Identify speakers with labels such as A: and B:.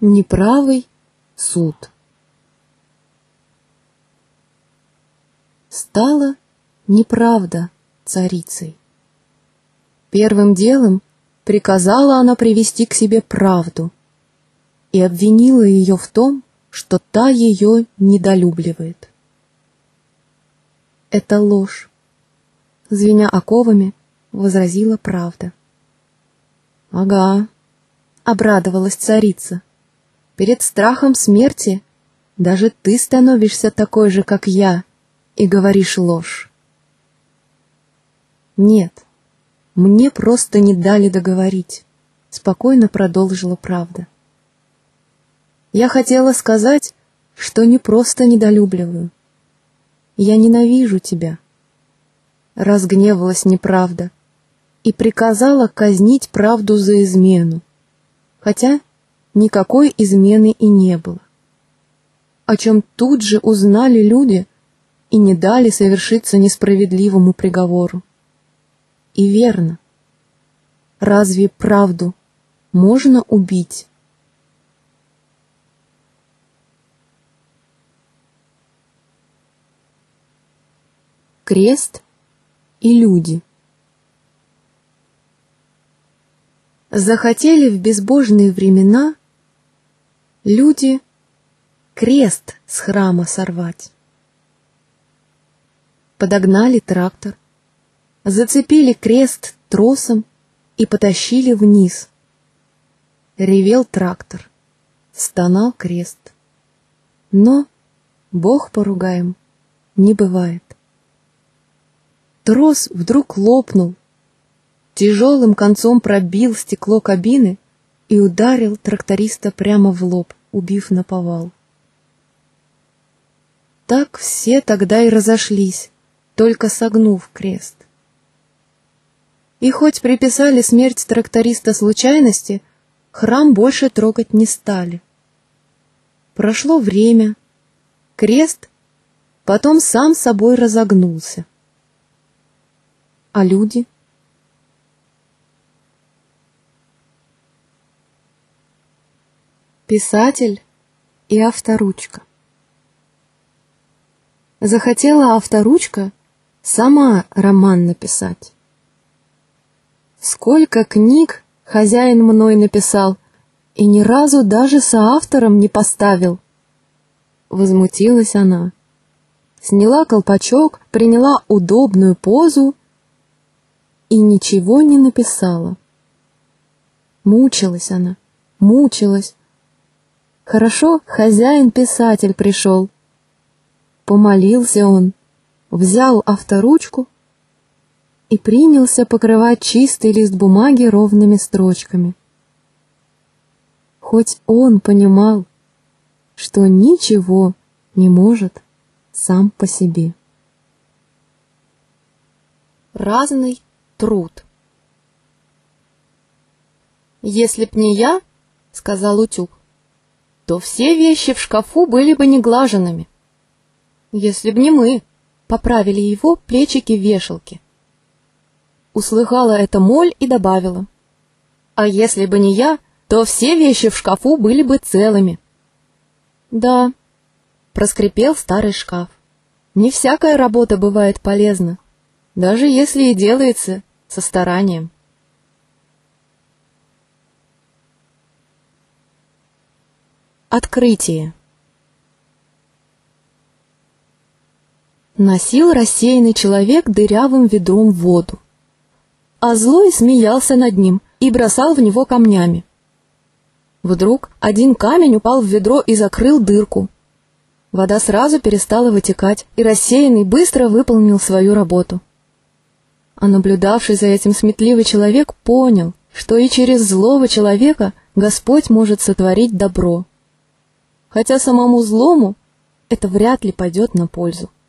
A: Неправый суд. Стала неправда царицей. Первым делом приказала она привести к себе правду и обвинила ее в том, что та ее недолюбливает. «Это ложь», — звеня оковами, возразила правда. «Ага», — обрадовалась царица, — «перед страхом смерти даже ты становишься такой же, как я, и говоришь ложь». «Нет, мне просто не дали договорить», — спокойно продолжила правда. «Я хотела сказать, что не просто недолюбливаю. Я ненавижу тебя». Разгневалась неправда и приказала казнить правду за измену, хотя никакой измены и не было, о чем тут же узнали люди и не дали совершиться несправедливому приговору. И верно, разве правду можно убить? Крест и люди. Захотели в безбожные времена люди крест с храма сорвать. Подогнали трактор, зацепили крест тросом и потащили вниз. Ревел трактор, стонал крест. Но, Бог поругаем, не бывает. Трос вдруг лопнул, тяжелым концом пробил стекло кабины и ударил тракториста прямо в лоб, убив наповал. Так все тогда и разошлись, только согнув крест. И хоть приписали смерть тракториста случайности, храм больше трогать не стали. Прошло время, крест потом сам собой разогнулся. А люди? Писатель и авторучка. Захотела авторучка сама роман написать. Сколько книг хозяин мной написал, и ни разу даже соавтором не поставил. Возмутилась она. Сняла колпачок, приняла удобную позу и ничего не написала. Мучилась она, мучилась. Хорошо, хозяин-писатель пришел. Помолился он, взял авторучку и принялся покрывать чистый лист бумаги ровными строчками. Хоть он понимал, что ничего не может сам по себе. Разный труд. «Если б не я, — сказал утюг, — то все вещи в шкафу были бы неглаженными. Если б не мы, — поправили его плечики вешалки. Услыхала это моль и добавила: а если бы не я, то все вещи в шкафу были бы целыми. Да, — проскрипел старый шкаф, — не всякая работа бывает полезна, даже если и делается со старанием. Открытие. Носил рассеянный человек дырявым ведром воду, а злой смеялся над ним и бросал в него камнями. Вдруг один камень упал в ведро и закрыл дырку. Вода сразу перестала вытекать, и рассеянный быстро выполнил свою работу. А наблюдавший за этим сметливый человек понял, что и через злого человека Господь может сотворить добро, хотя самому злому это вряд ли пойдет на пользу.